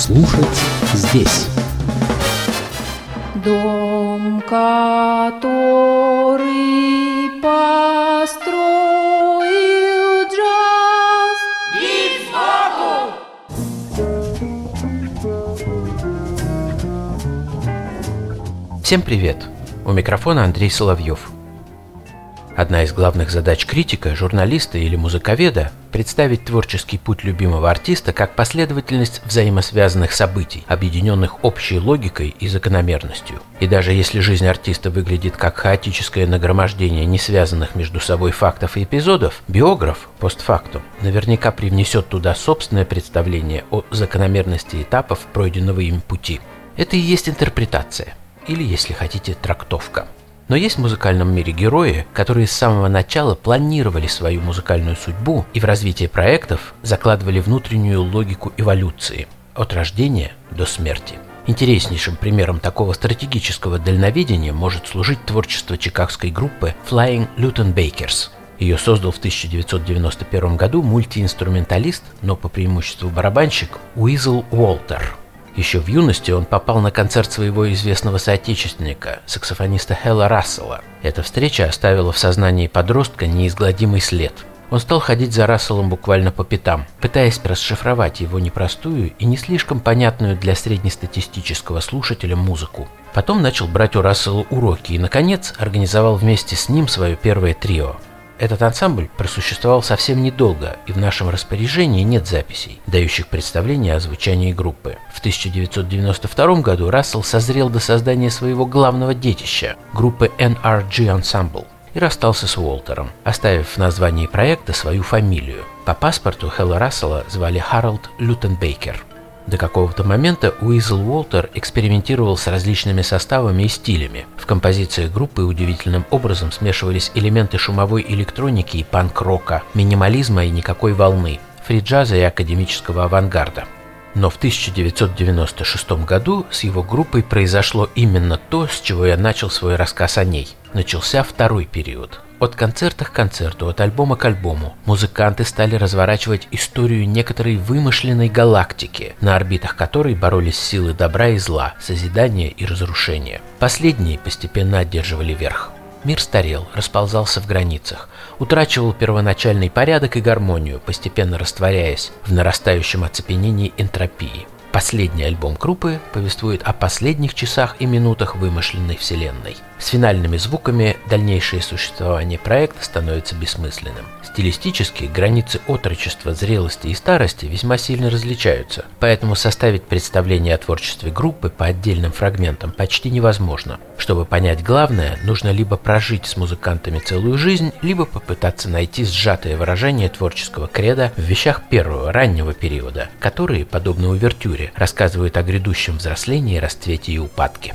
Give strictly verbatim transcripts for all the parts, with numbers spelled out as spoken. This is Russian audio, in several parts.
слушать здесь. Дом, который построил джаз, и Всем привет! У микрофона Андрей Соловьев. Одна из главных задач критика, журналиста или музыковеда – представить творческий путь любимого артиста как последовательность взаимосвязанных событий, объединенных общей логикой и закономерностью. И даже если жизнь артиста выглядит как хаотическое нагромождение несвязанных между собой фактов и эпизодов, биограф, постфактум, наверняка привнесет туда собственное представление о закономерности этапов пройденного им пути. Это и есть интерпретация, или, если хотите, трактовка. Но есть в музыкальном мире герои, которые с самого начала планировали свою музыкальную судьбу и в развитие проектов закладывали внутреннюю логику эволюции от рождения до смерти. Интереснейшим примером такого стратегического дальновидения может служить творчество чикагской группы Flying Luttenbakers. Ее создал в тысяча девятьсот девяносто первом году мультиинструменталист, но по преимуществу барабанщик Уизл Уолтер. Еще в юности он попал на концерт своего известного соотечественника, саксофониста Хэлла Рассела. Эта встреча оставила в сознании подростка неизгладимый след. Он стал ходить за Расселом буквально по пятам, пытаясь расшифровать его непростую и не слишком понятную для среднестатистического слушателя музыку. Потом начал брать у Рассела уроки и, наконец, организовал вместе с ним свое первое трио. Этот ансамбль просуществовал совсем недолго, и в нашем распоряжении нет записей, дающих представление о звучании группы. В тысяча девятьсот девяносто втором году Рассел созрел до создания своего главного детища – группы эн ар джи Ensemble, и расстался с Уолтером, оставив в названии проекта свою фамилию. По паспорту Хэлла Рассела звали Харальд Лютенбейкер. До какого-то момента Уизл Уолтер экспериментировал с различными составами и стилями. В композициях группы удивительным образом смешивались элементы шумовой электроники и панк-рока, минимализма и никакой волны, фри-джаза и академического авангарда. Но в тысяча девятьсот девяносто шестом году с его группой произошло именно то, с чего я начал свой рассказ о ней. Начался второй период. От концерта к концерту, от альбома к альбому музыканты стали разворачивать историю некоторой вымышленной галактики, на орбитах которой боролись силы добра и зла, созидания и разрушения. Последние постепенно одерживали верх. Мир старел, расползался в границах, утрачивал первоначальный порядок и гармонию, постепенно растворяясь в нарастающем оцепенении энтропии. Последний альбом группы повествует о последних часах и минутах вымышленной вселенной. С финальными звуками дальнейшее существование проекта становится бессмысленным. Стилистически границы отрочества, зрелости и старости весьма сильно различаются, поэтому составить представление о творчестве группы по отдельным фрагментам почти невозможно. Чтобы понять главное, нужно либо прожить с музыкантами целую жизнь, либо попытаться найти сжатое выражение творческого кредо в вещах первого, раннего периода, которые, подобно увертюре, рассказывают о грядущем взрослении, расцвете и упадке.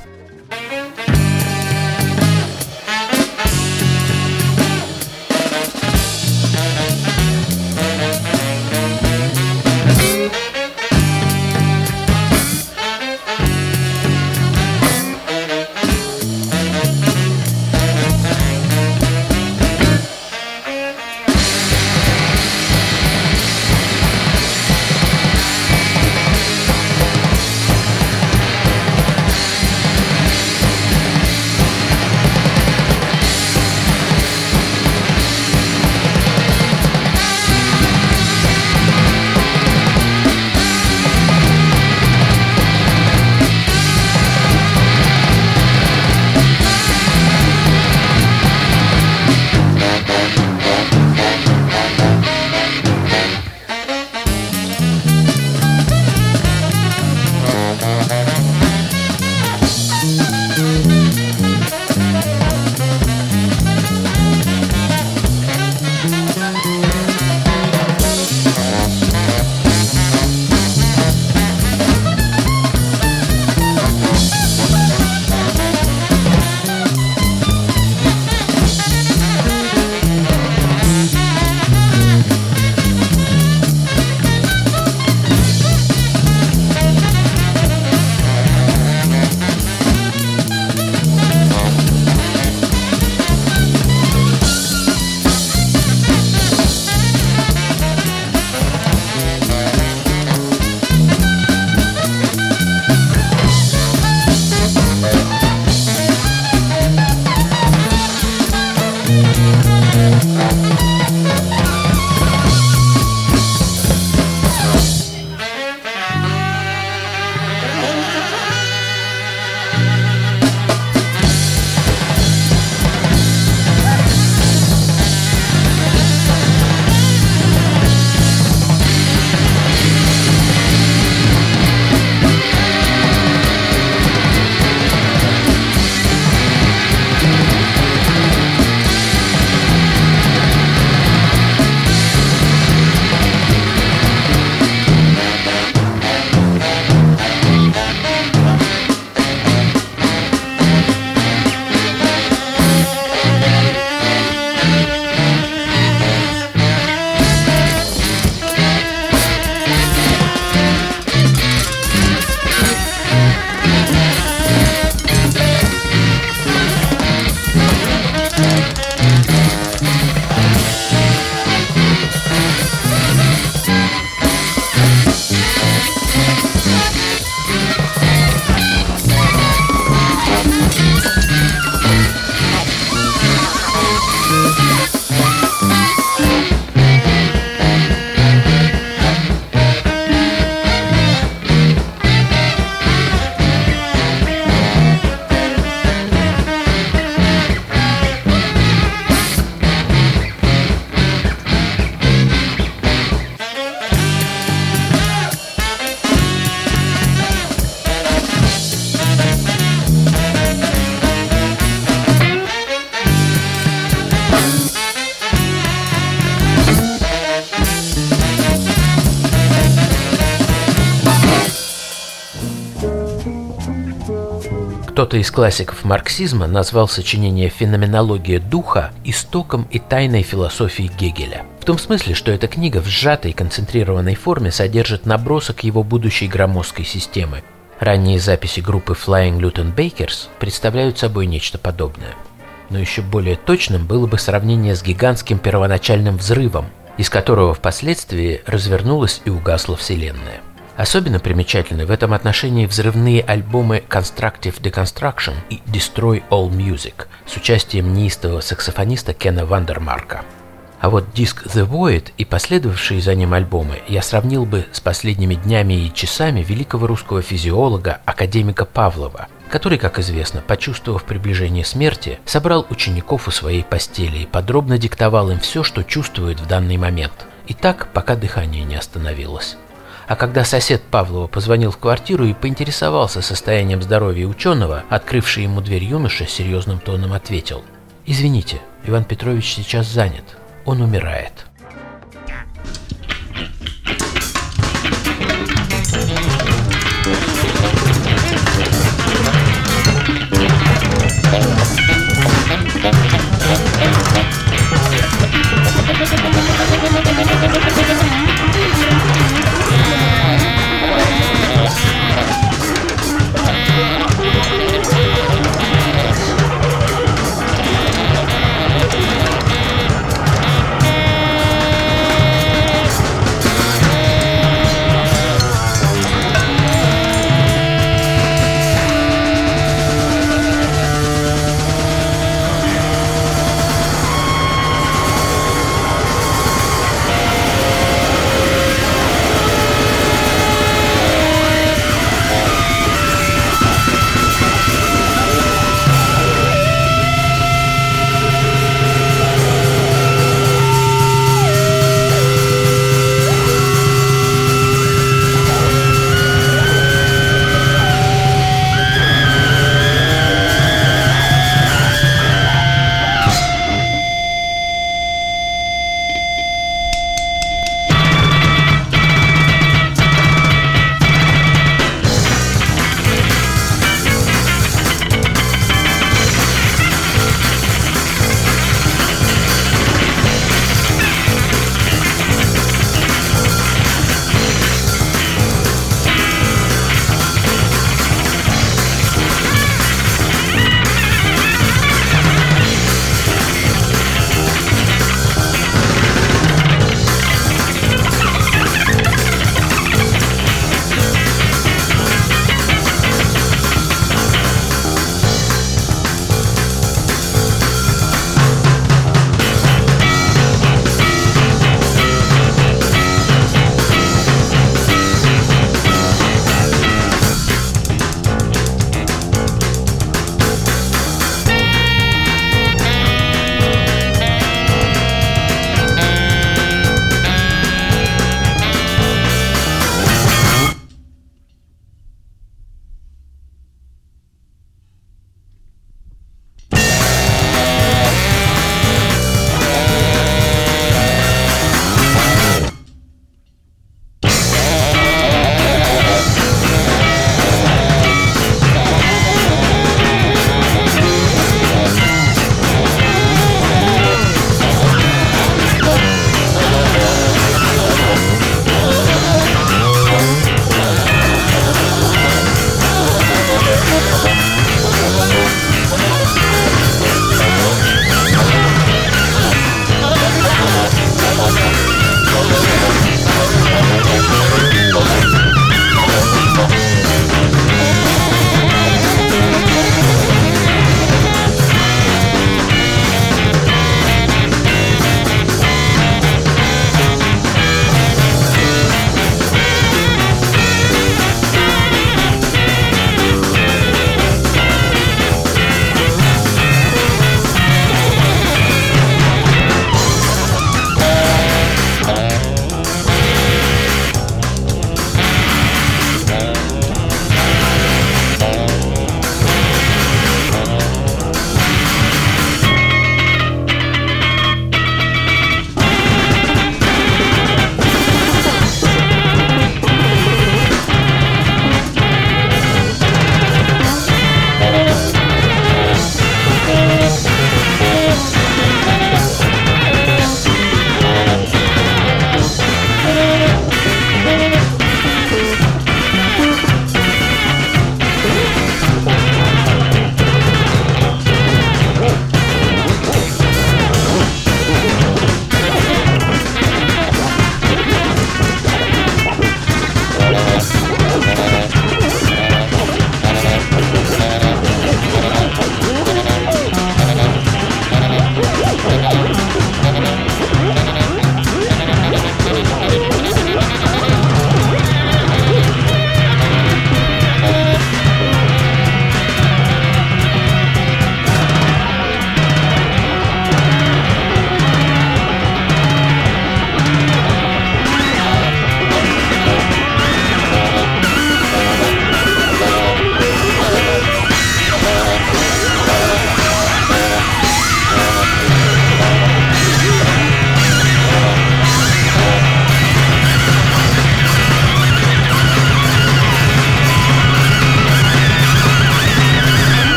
Кто-то из классиков марксизма назвал сочинение «Феноменология духа» истоком и тайной философии Гегеля. В том смысле, что эта книга в сжатой и концентрированной форме содержит набросок его будущей громоздкой системы. Ранние записи группы Flying Luton Bakers представляют собой нечто подобное. Но еще более точным было бы сравнение с гигантским первоначальным взрывом, из которого впоследствии развернулась и угасла Вселенная. Особенно примечательны в этом отношении взрывные альбомы Constructive Deconstruction и Destroy All Music с участием неистового саксофониста Кена Вандермарка. А вот диск The Void и последовавшие за ним альбомы я сравнил бы с последними днями и часами великого русского физиолога, академика Павлова, который, как известно, почувствовав приближение смерти, собрал учеников у своей постели и подробно диктовал им все, что чувствует в данный момент. И так, пока дыхание не остановилось. А когда сосед Павлова позвонил в квартиру и поинтересовался состоянием здоровья ученого, открывший ему дверь юноша серьезным тоном ответил: «Извините, Иван Петрович сейчас занят, он умирает».